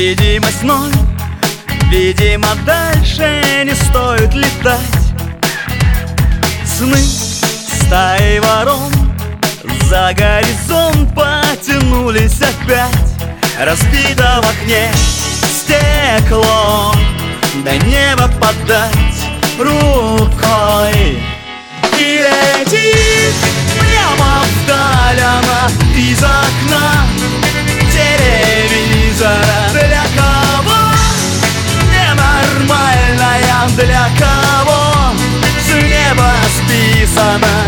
Видимость ноль, видимо, дальше не стоит летать. Сны стаи ворон за горизонт потянулись опять. Разбито в окне стекло, до неба подать рукой. И летит прямо вдаль она из окна телевизора. Для кого ненормальная, для кого с неба списана.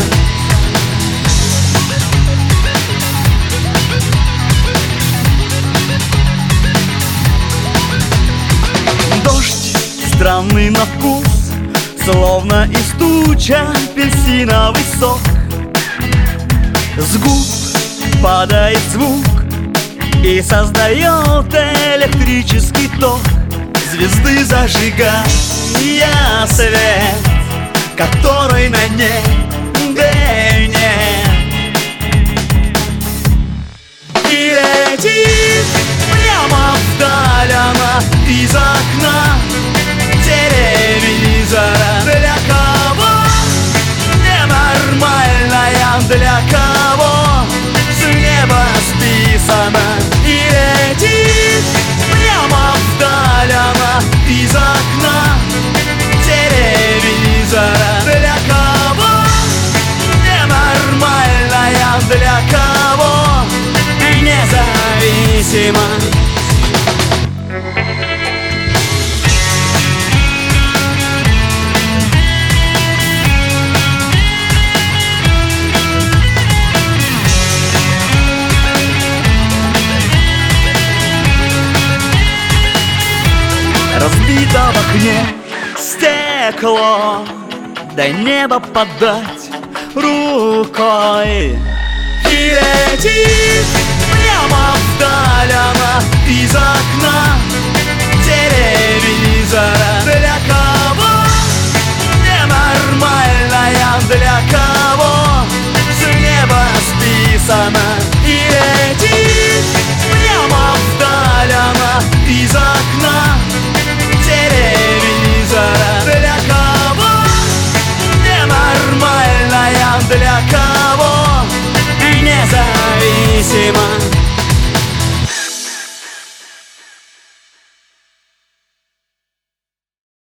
Дождь странный на вкус, словно из туч апельсиновый сок. С губ падает звук и создает электрический ток. Звезды зажигая свет, который на небе нет. И летит прямо вдаль она из окна телевизора. Для кого ненормальная, для кого с неба списана. И летит прямо вдаль она из окна телевизора. Для кого ненормальная, для кого независима. Разбито в окне стекло, до неба подать рукой. И летит прямо вдаль она из окна телевизора. Для кого ненормальная, для кого с неба списана. И летит прямо вдаль она из окна телевизора. Для кого ненормальная, для кого независима.